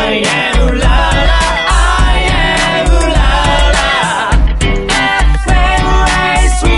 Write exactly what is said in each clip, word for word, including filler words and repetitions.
I am ララ I am ララ エフエムエースリ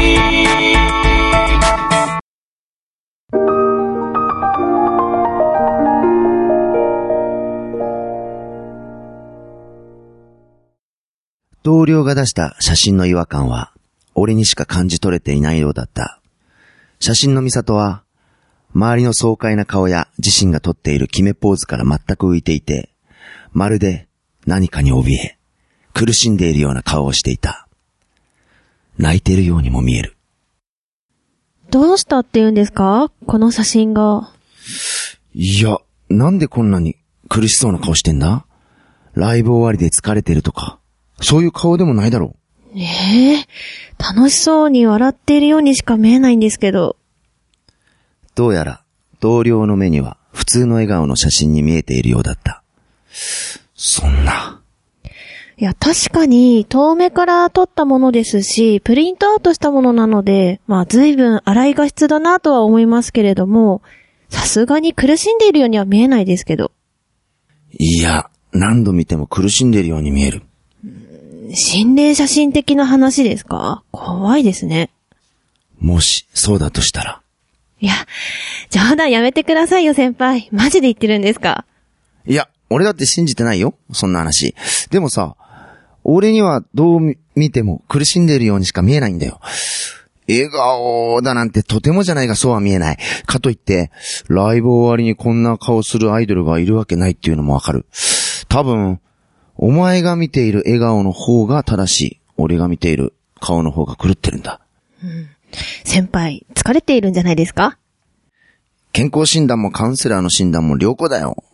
ー。同僚が出した写真の違和感は俺にしか感じ取れていないようだった。写真の美里は周りの爽快な顔や自身が撮っている決めポーズから全く浮いていて、まるで何かに怯え、苦しんでいるような顔をしていた。泣いているようにも見える。 どうしたって言うんですか？この写真が。 いや、なんでこんなに苦しそうな顔してんだ？ライブ終わりで疲れてるとか、そういう顔でもないだろう。 ええー、楽しそうに笑っているようにしか見えないんですけど。 どうやら同僚の目には普通の笑顔の写真に見えているようだった。そんな。 いや、確かに遠目から撮ったものですし、プリントアウトしたものなので、まあ随分洗い画質だなとは思いますけれども、さすがに苦しんでいるようには見えないですけど。 いや、何度見ても苦しんでいるように見える。 心霊写真的な話ですか？怖いですね。 もしそうだとしたら。 いや、冗談やめてくださいよ先輩。マジで言ってるんですか？ いや、俺だって信じてないよ。そんな話。でもさ、俺にはどう見ても苦しんでいるようにしか見えないんだよ。笑顔だなんてとてもじゃないがそうは見えない。かといって、ライブ終わりにこんな顔するアイドルがいるわけないっていうのもわかる。多分、お前が見ている笑顔の方が正しい。俺が見ている顔の方が狂ってるんだ。 うん。先輩、疲れているんじゃないですか？ 健康診断もカウンセラーの診断も良好だよ。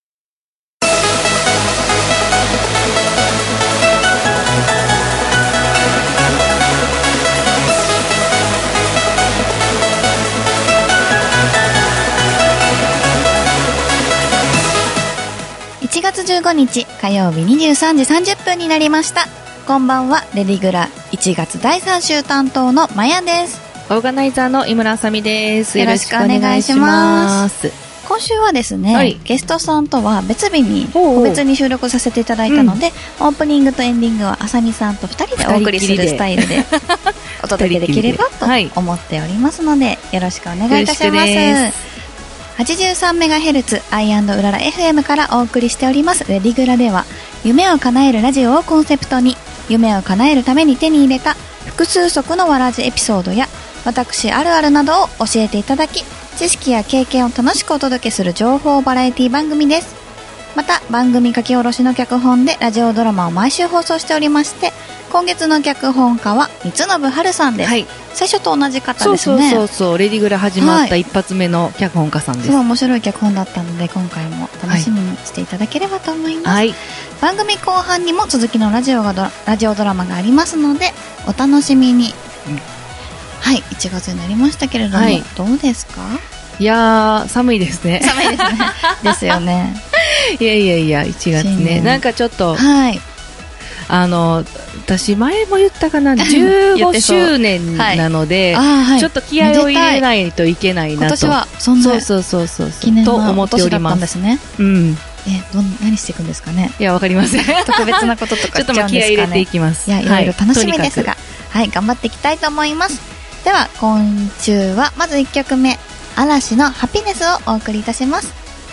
いちがつじゅうごにち火曜日にじゅうさんじさんじゅっぷんになりました。こんばんは。レディグラいちがつだいさん週担当のまやです。 オーガナイザーの井村あさみです。 よろしくお願いします。今週はですね、はい、ゲストさんとは別日に個別に収録させていただいたので、うん、オープニングとエンディングはあさみさんとふたりでお送りするスタイルでお届けできればと思っておりますので、よろしくお願いいたします。はちじゅうさんメガヘルツ アイアンド うらら エフエム からお送りしておりますレディグラでは、夢を叶えるラジオをコンセプトに、夢を叶えるために手に入れた複数足のわらじエピソードや私あるあるなどを教えていただき、知識や経験を楽しくお届けする情報バラエティ番組です。また番組書き下ろしの脚本でラジオドラマを毎週放送しておりまして、今月の脚本家は三信春さんです、はい、最初と同じ方ですね。 そうそうそうそう、レディグラ始まった一発目の脚本家さんです。 すごい面白い脚本だったので、今回も楽しみにしていただければと思います、はい、番組後半にも続きのラジオがドラジオドラマがありますのでお楽しみに、うん、はい、いちがつになりましたけれども、はい、どうですか？ いやー、寒いですね。 寒いですね。ですよね。 いやいやいや、いちがつね、なんかちょっと、 はい、 あの私前も言ったかな、じゅうごしゅうねんなので、はい、ちょっと気合を入れないといけないなと。 今年はそんなそうそうそうそう記念のと思っております。 年だったんですね。 うん。 え、どん何していくんですかね。 いや、わかりません。 特別なこととかしちゃうんですかね。ちょっと気合入れていきます。いや、いろいろ楽しみですが、はい、はい、頑張っていきたいと思います。では今週はまずいっきょくめ、嵐のハピネスをお送りいたします。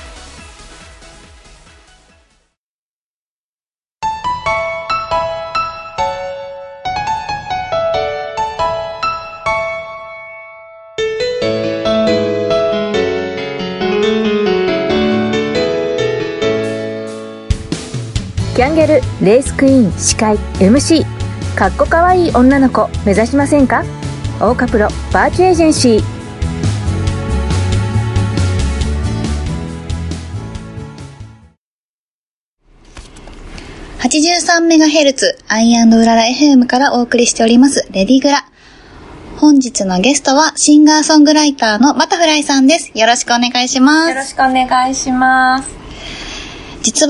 キャンゲルレースクイーン司会 エムシー かっこかわいい女の子目指しませんか？オーカプロバーチエージェンシー。 はちじゅうさんメガヘルツ アイアンド うらら エフエム からお送りしておりますレディグラ。本日のゲストはシンガーソングライターのバタフライさんです。よろしくお願いします。 よろしくお願いします。 実は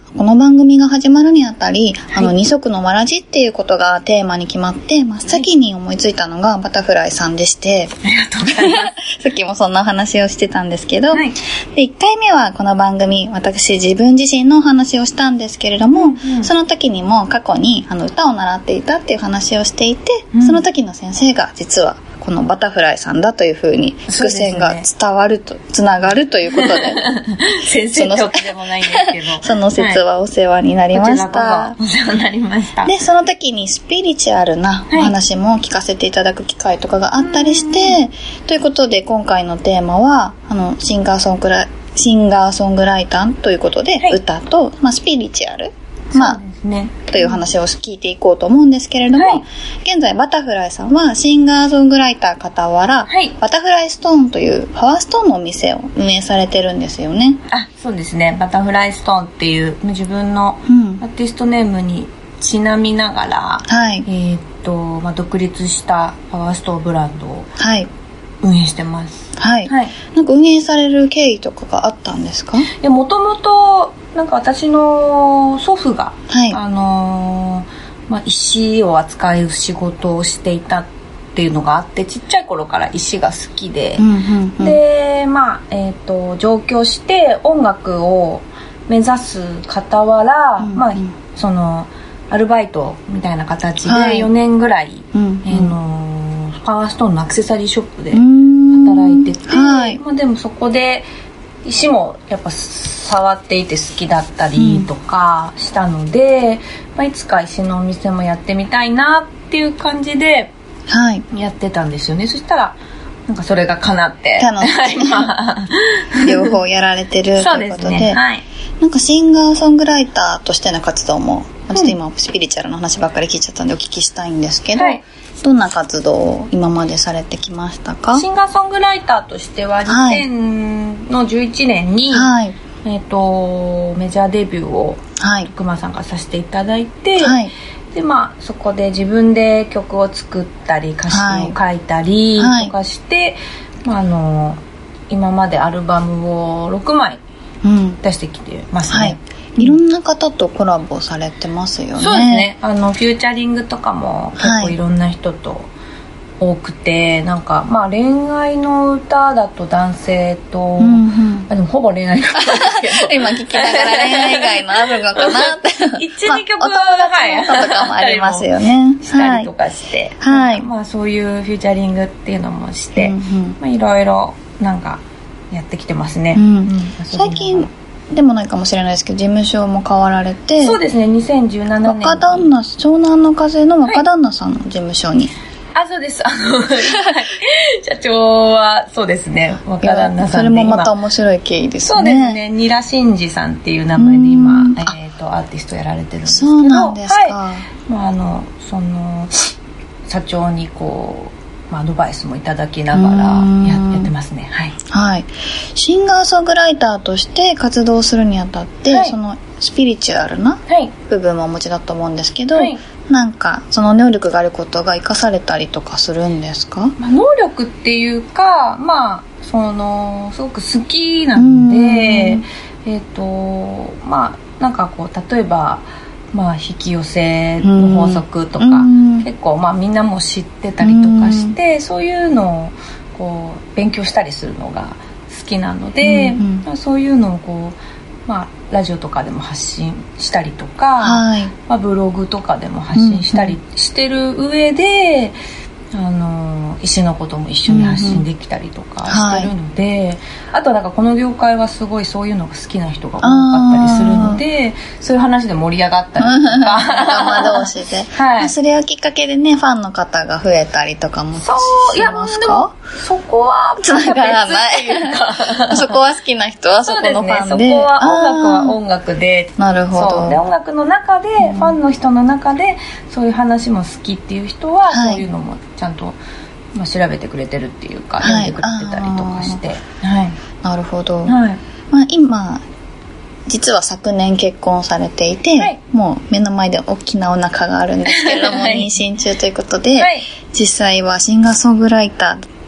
この番組が始まるにあたり、はい、あの二足のわらじっていうことがテーマに決まって、真っ先に思いついたのがバタフライさんでして、 ありがとうございますさっきもそんなお話をしてたんですけど、 はい、 でいっかいめはこの番組、私自分自身のお話をしたんですけれども、うんうん、その時にも過去にあの歌を習っていたっていう話をしていて、うん、その時の先生が実はこのバタフライさんだというふうに伏線が伝わると、ね、つながるということで先生ってわけでもないんですけどその説はお世話になりました、 はい、お世話になりました。 でその時にスピリチュアルなお話も聞かせていただく機会とかがあったりして、はい、ということで今回のテーマはあのシンガーソングライシンガーソングライターということで、はい、歌と、まあ、スピリチュアル、まあね、という話を聞いていこうと思うんですけれども、はい、現在バタフライさんはシンガーソングライター傍ら、はい、バタフライストーンというパワーストーンのお店を運営されてるんですよね。 あ、そうですね。バタフライストーンっていう自分のアーティストネームにちなみながら、はい、えーっとまあ、独立したパワーストーンブランドを運営してます。 はい、はい、なんか運営される経緯とかがあったんですか？いや、もともとなんか私の祖父が、はい、あのーまあ、石を扱う仕事をしていたっていうのがあって、ちっちゃい頃から石が好きで、うんうんうん、でまあえっ、ー、と上京して音楽を目指す傍ら、うんうん、まあそのアルバイトみたいな形でよねんぐらい、はい、えー、のパワーストーンのアクセサリーショップで働いてて、はい、まあ、でもそこで石もやっぱ触っていて好きだったりとかしたので、うん、まあ、いつか石のお店もやってみたいなっていう感じでやってたんですよね、はい、そしたらなんかそれが叶って楽しい両方やられてるということで、 ね、はい、 なんかシンガーソングライターとしての活動も、ちょっと今スピリチュアルの話ばっかり聞いちゃったんでお聞きしたいんですけど、はい、どんな活動を今までされてきましたか？ シンガーソングライターとしてはにせんのじゅういちねんに、はい、えー、とメジャーデビューを徳間さんがさせていただいて、はい、でまあ、そこで自分で曲を作ったり歌詞を書いたりとかして、はい、まあ、あの今までアルバムをろくまい出してきてますね、うん、はい、 いろんな方とコラボされてますよね。 そうですね、あのフューチャリングとかも結構いろんな人と多くて、はい、なんかまあ恋愛の歌だと男性と、うんうん、あでもほぼ恋愛の歌ですけど今聞きながら恋愛以外のあるのかなっていち、にきょく、まあ、 お友達の歌とかもありますよねしたりとかして、はい、まあ、そういうフューチャリングっていうのもして、うんうん、まあ、いろいろなんかやってきてますね、うんうん、 最近でもないかもしれないですけど事務所も変わられて、 そうですね、にせんじゅうななねん若旦那、湘南の風の若旦那さんの事務所に、はい、 あ、そうです、あの社長はそうですね、若旦那さんで、 それもまた面白い経緯ですね。 そうですね、ニラシンジさんっていう名前で今、えー、とアーティストやられてるんですけど、 そうなんですか、 はい、まあ、あのその社長にこう、まあ、アドバイスもいただきながら や, やってますね、はい、 はい、シンガーソングライターとして活動するにあたって、はい、そのスピリチュアルな部分もお持ちだと思うんですけど、はい、なんかその能力があることが生かされたりとかするんですか？ まあ、能力っていうか、まあ、そのすごく好きなので、えーとまあ、なんかこう例えばまあ、引き寄せの法則とか、結構まあみんなも知ってたりとかして、そういうのをこう勉強したりするのが好きなので、うんうん、そういうのをこう、まあ、ラジオとかでも発信したりとか、はい、まあ、ブログとかでも発信したりしてる上で、うんうん、あの石のことも一緒に発信できたりとかしてるので、うんうん、はい、あとなんかこの業界はすごいそういうのが好きな人が多かったりするので、そういう話で盛り上がったりとか仲間同士で、はい、それをきっかけでねファンの方が増えたりとかもしますか？ そこはつながらないそこは好きな人はそこのファンで、 ね、そこは音楽は音楽で、 なるほど、 で音楽の中で、うん、ファンの人の中でそういう話も好きっていう人は、はい、そういうのもちゃんと、まあ、調べてくれてるっていうか、読んでくれてたりとかして、はい、 なるほど、はい、まあ、今実は昨年結婚されていて、はい、もう目の前で大きなお腹があるんですけれども、はい、妊娠中ということで、はい、実際はシンガーソングライター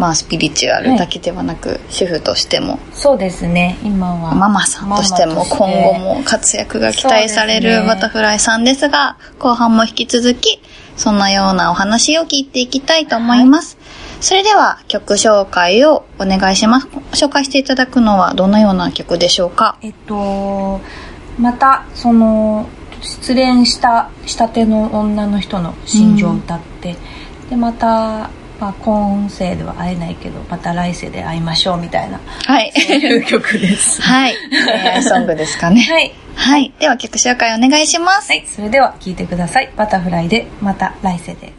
まあスピリチュアルだけではなく、はい、主婦としてもそうですね今はママさんとしても今後も活躍が期待されるバタフライさんですが、後半も引き続きそんなようなお話を聞いていきたいと思います、はい、それでは曲紹介をお願いします。紹介していただくのはどんなような曲でしょうか？ えっとまたその失恋したしたての女の人の心情を歌って、うん、でまた、まあ、今世では会えないけどまた来世で会いましょうみたいな、はい、そういう曲ですはい恋愛ソングですかねはい、はい、では曲紹介お願いします。 はい、それでは聴いてください。バタフライでまた来世で。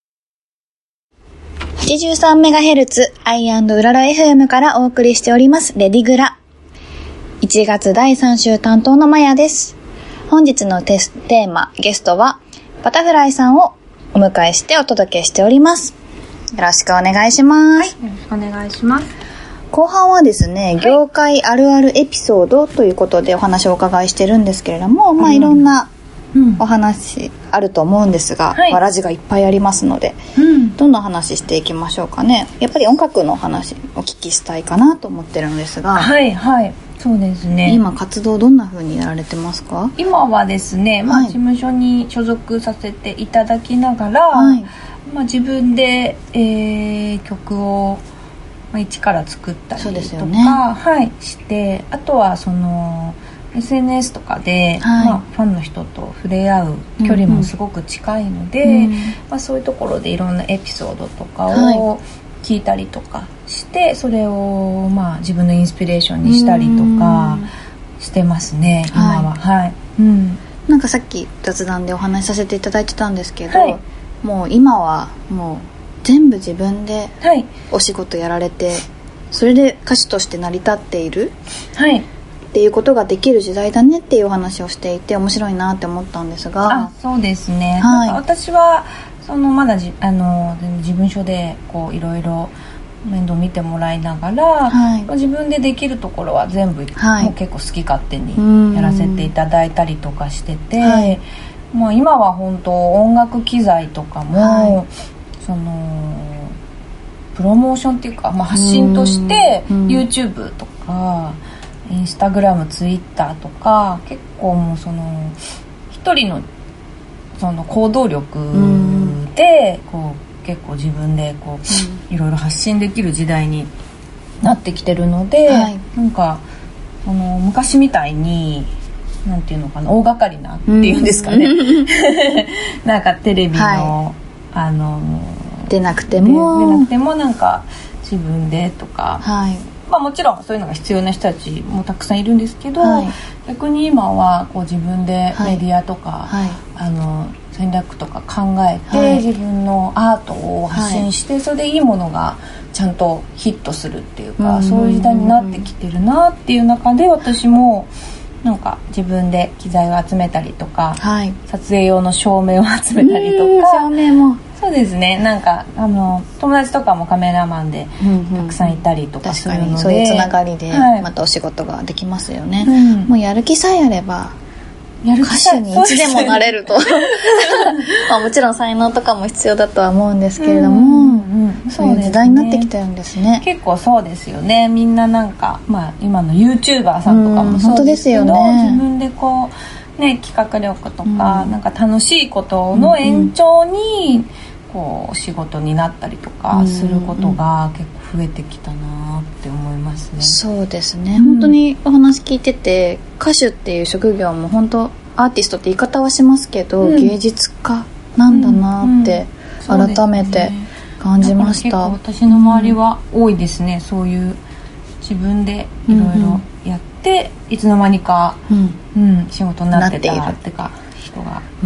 はちじゅうさんメガヘルツ アイアンド うらら エフエム からお送りしておりますレディグラ。いちがつだいさん週担当のまやです。本日のテステーマゲストはバタフライさんをお迎えしてお届けしております。よろしくお願いします。 はい、よろしくお願いします。 後半はですね、はい、業界あるあるエピソードということでお話をお伺いしてるんですけれども、うん、まあいろんなお話あると思うんですが、わらじがいっぱいありますので、うん、どんな話していきましょうかね。やっぱり音楽の話お聞きしたいかなと思ってるのですが、 はいはいそうですね。 今活動どんな風にやられてますか？ 今はですね、まあ、事務所に所属させていただきながら、はい、まあ、自分で、えー、曲を、まあ、一から作ったりとか、ね、はい、してあとはその エスエヌエス とかで、はい、まあ、ファンの人と触れ合う距離もすごく近いので、うんうん、まあ、そういうところでいろんなエピソードとかを、はい、聞いたりとかしてそれをまあ自分のインスピレーションにしたりとかしてますね今は。はい、はい、うん、 なんかさっき雑談でお話しさせていただいてたんですけど、はい、もう今はもう全部自分でお仕事やられて、はい、それで歌手として成り立っている、はい、っていうことができる時代だねっていうお話をしていて面白いなって思ったんですが。 あ、そうですね、はい、なんか私はそのまだじあの事務所でこういろいろ面倒見てもらいながら、はい、自分でできるところは全部、はい、もう結構好き勝手にやらせていただいたりとかしてて、はい、まあ、今は本当音楽機材とかも、はい、そのプロモーションっていうか、まあ、発信として YouTube とか Instagram、Twitter とか結構もうその一人のその行動力でこう結構自分でこう、うん、いろいろ発信できる時代になってきてるので、はい、なんかその昔みたいになんていうのかな大掛かりなっていうんですかね、うん、なんかテレビの、はい、あの出なくても出なくてもなんか自分でとか、はい、まあ、もちろんそういうのが必要な人たちもたくさんいるんですけど、はい、逆に今はこう自分でメディアとか、はい、あの戦略とか考えて、はい、自分のアートを発信して、はい、それでいいものがちゃんとヒットするっていうか、うん、そういう時代になってきてるなっていう中で私もなんか自分で機材を集めたりとか、はい、撮影用の照明を集めたりとか、 照明もそうですね、なんかあの友達とかもカメラマンでたくさんいたりとかするので、うんうん、 そういうつながりでまたお仕事ができますよね、はい、もうやる気さえあればやる歌手にいつでもなれるとまあもちろん才能とかも必要だとは思うんですけれども、うんうん、そういう時代になってきてるんですね。 結構そうですよね。みんななんか、まあ、今の YouTuber さんとかもそうですけど、うん、本当ですよね、自分でこうね企画力とか、うん、なんか楽しいことの延長にこう仕事になったりとかすることが結構増えてきたなって思いますね。 そうですね、うん、本当にお話聞いてて歌手っていう職業も本当アーティストって言い方はしますけど、うん、芸術家なんだなって改めて感じました、 うんうん、結構私の周りは多いですね、うん、そういう自分でいろいろやって、うん、いつの間にか、うんうん、仕事になってたってか人が、 うん、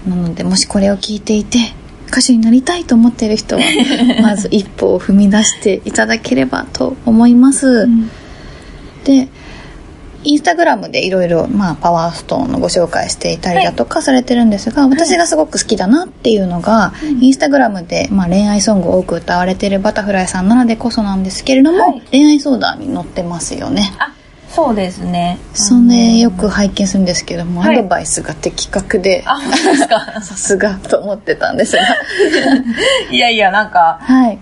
なのでもしこれを聞いていて歌手になりたいと思っている人はまず一歩を踏み出していただければと思います、うん、でインスタグラムでいろいろパワーストーンのご紹介していたりだとかされてるんですが、はい、私がすごく好きだなっていうのが、うん、インスタグラムで、まあ、恋愛ソングを多く歌われているバタフライさんなのでこそなんですけれども、はい、恋愛相談に載ってますよね。 あ、そうですね。 それよく拝見するんですけども、はい、アドバイスが的確で、 あ、本当ですか。 さすがと思ってたんですがいやいやなんか、はい、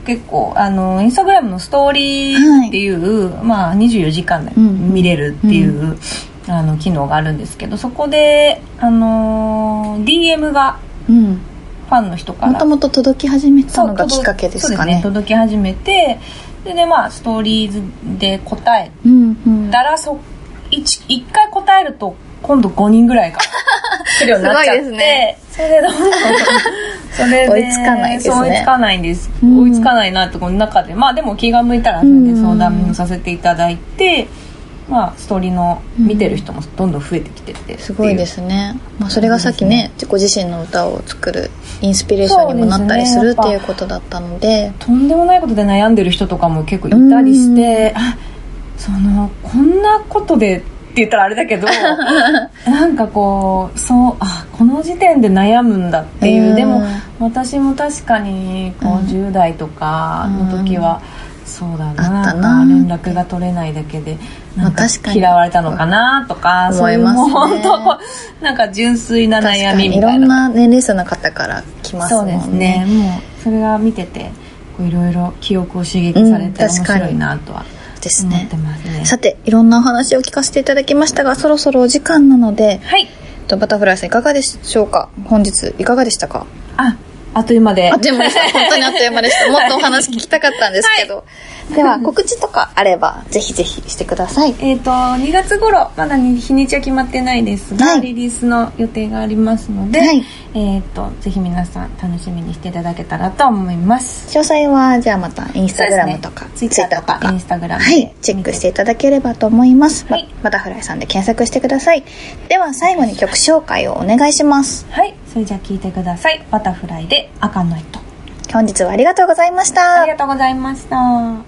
結構あのインスタグラムのストーリーっていう、はい、まあにじゅうよじかんで見れるっていう、うんうん、あの機能があるんですけど、そこであの ディーエム が、うんファンの人からもともと届き始めたのがきっかけですかね。そうですね、 届き始めて、でね、まあストーリーズで答えたら、うんうん、そいっかい答えると今度ごにんぐらいが来るようになっちゃってすごいですね。それでどんどんそれで追いつかないですね。 追いつかないんです、うん、追いつかないなとこの中で、まあでも気が向いたらそれで相談させていただいて、まあ、ストーリーの見てる人もどんどん増えてきてて、うん、 すごいですね、まあ、それがさっきねご自身の歌を作るインスピレーションにもなったりするっていうことだったので、 とんでもないことで悩んでる人とかも結構いたりして、あそのこんなことでって言ったらあれだけどなんかこうそうあこの時点で悩むんだっていう、でも私も確かにこうじゅう代とかの時は、そうだな、な連絡が取れないだけでなんか嫌われたのかなとか、そういうもう本当なんか純粋な悩みみたいな、 いろんな年齢層の方から来ますもんね。 そうですね、もうそれが見てていろいろ記憶を刺激されて面白いなとは思ってますね。 さていろんなお話を聞かせていただきましたが、そろそろお時間なので、はい、バタフライさんいかがでしょうか。本日いかがでしたか。 ああっという間で。 あっという間でした。本当にあっという間でした。もっとお話聞きたかったんですけど。はい、では、告知とかあれば、ぜひぜひしてください。 えっと、にがつ頃、まだ日にちは決まってないですが、はい、リリースの予定がありますので、はい、えっと、ぜひ皆さん楽しみにしていただけたらと思います。 詳細は、じゃあまた、インスタグラムとか、 ツイッターとか、インスタグラムで、 はい、チェックしていただければと思います。はい、バタフライさんで検索してください。では、最後に曲紹介をお願いします。 はい、それじゃあ聴いてください。バタフライで赤の糸。 本日はありがとうございました。 ありがとうございました。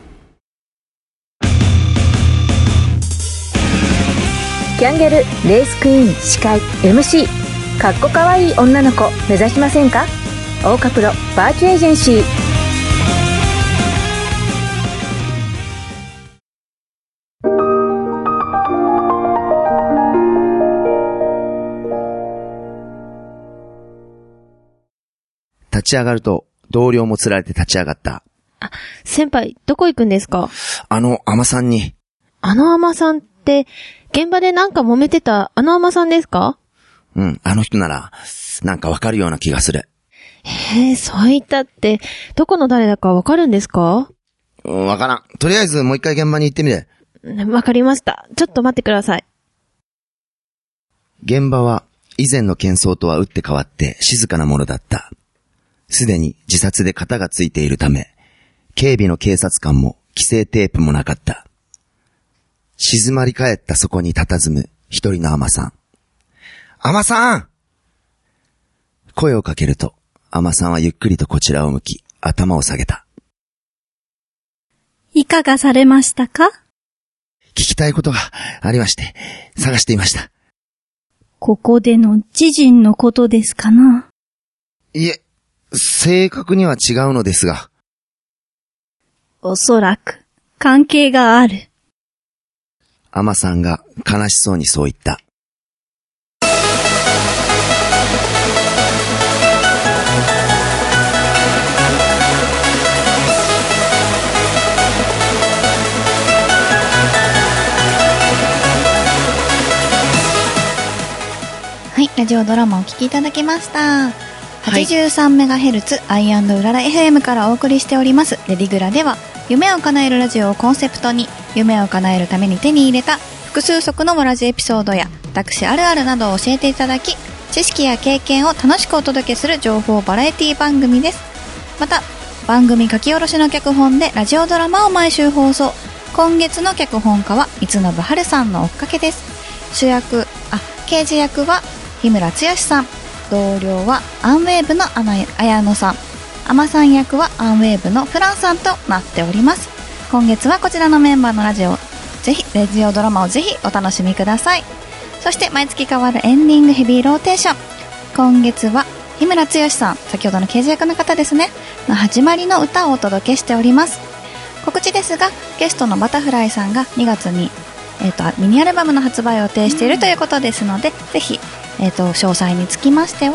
キャンゲルレースクイーン司会 エムシー かっこかわいい女の子目指しませんか。オーカプロバーチエージェンシー。 立ち上がると同僚もつられて立ち上がった。 あ、先輩、どこ行くんですか？ あの、アマさんに。 あのアマさんって、現場でなんか揉めてたあのアマさんですか？ うん、あの人なら、なんかわかるような気がする。 へえ、そういったって、どこの誰だかわかるんですか？ うん、わからん。とりあえずもう一回現場に行ってみて。 わかりました。ちょっと待ってください。 現場は、以前の喧騒とは打って変わって静かなものだった。すでに自殺で型がついているため、警備の警察官も規制テープもなかった。静まり返ったそこに佇む一人のアマさん。アマさん！声をかけると、アマさんはゆっくりとこちらを向き、頭を下げた。 いかがされましたか？ 聞きたいことがありまして、探していました。 ここでの知人のことですかな？ いえ、正確には違うのですが。 おそらく、関係がある。 アマさんが悲しそうにそう言った。 はい、ラジオドラマをお聞きいただきました。はちじゅうさんメガヘルツ アイアンド うらら エフエム からお送りしておりますレディグラでは、夢を叶えるラジオをコンセプトに、夢を叶えるために手に入れた複数足のわらじエピソードや私あるあるなどを教えていただき、知識や経験を楽しくお届けする情報バラエティ番組です。また番組書き下ろしの脚本でラジオドラマを毎週放送。今月の脚本家は三信春さんの追っかけです。主役あ刑事役は日村剛さん、同僚はアンウェーブの綾野さん、アマさん役はアンウェーブのフランさんとなっております。今月はこちらのメンバーのラジオぜひラジオドラマをぜひお楽しみください。そして毎月変わるエンディングヘビーローテーション、今月は日村剛さん、先ほどの刑事役の方ですねの始まりの歌をお届けしております。告知ですが、ゲストのバタフライさんがにがつに、えー、とミニアルバムの発売を予定しているということですので、うん、ぜひ、えー、と詳細につきましては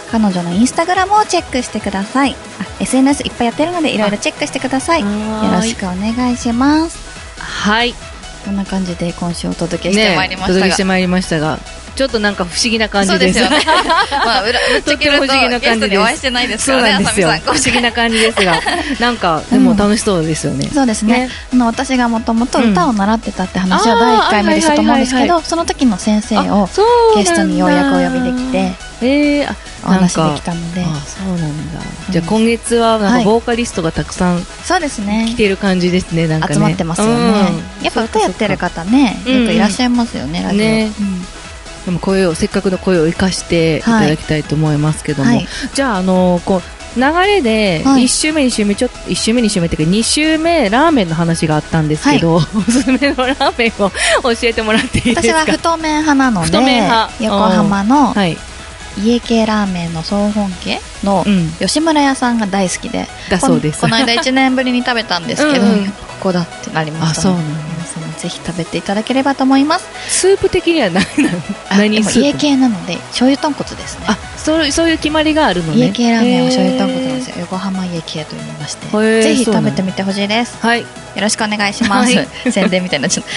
彼女のインスタグラムをチェックしてください。あ エスエヌエス いっぱいやってるのでいろいろチェックしてください。よろしくお願いします。 はい。 こんな感じで今週お届けしてまいりましたが、ね、 お届けしてまいりましたが、ちょっとなんか不思議な感じです。 そうですよね。まあ、裏、ぶっちゃけるとゲストにお会いしてないですからね、あさみさん。 不思議な感じですが、なんか、でも楽しそうですよね。 うん、そうですね。ねあの私がもともと歌を習ってたって話をだいいっかいめでしたと思うんですけど、その時の先生をゲストにようやくお呼びできて、 えー、あお話できたので。 あ、そうなんだ。うん、じゃあ今月はなんかボーカリストがたくさん、 そうですね。 来てる感じですね、なんかね。 集まってますよね。うん、やっぱ歌やってる方ね、よくいらっしゃいますよね、ラジオ。ね。うんでも声をせっかくの声を生かしていただきたいと思いますけども、はい、じゃああのこう流れでいち週目に週目ちょっといち週目に週目っていうかに週目ラーメンの話があったんですけど、はい、おすすめのラーメンを教えてもらっていいですか。 私は太麺派なので太麺派横浜の家系ラーメンの総本家の吉村屋さんが大好きで、 うん、だそうです。 この間いちねんぶりに食べたんですけど、うん、ここだってなりましたね。 あ、そうなんです。 ぜひ食べていただければと思います。 スープ的には何何スープ？ 家系なので醤油豚骨ですね。 あ、そうそういう決まりがあるのね。 家系ラーメンは醤油豚骨なんですよ。横浜家系と言いまして、ぜひ食べてみてほしいです。 はい。 よろしくお願いします。はい、宣伝みたいになっちゃった。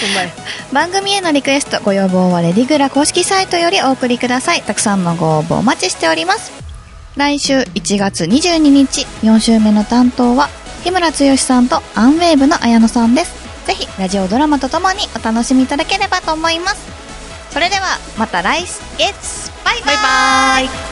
番組へのリクエストご要望はレディグラ公式サイトよりお送りください。たくさんのご応募お待ちしております。来週いちがつにじゅうににちよん週目の担当は日村剛さんとアンウェーブの綾野さんです。ぜひラジオドラマとともにお楽しみいただければと思います。それではまた来月バイバイ。バイバイ。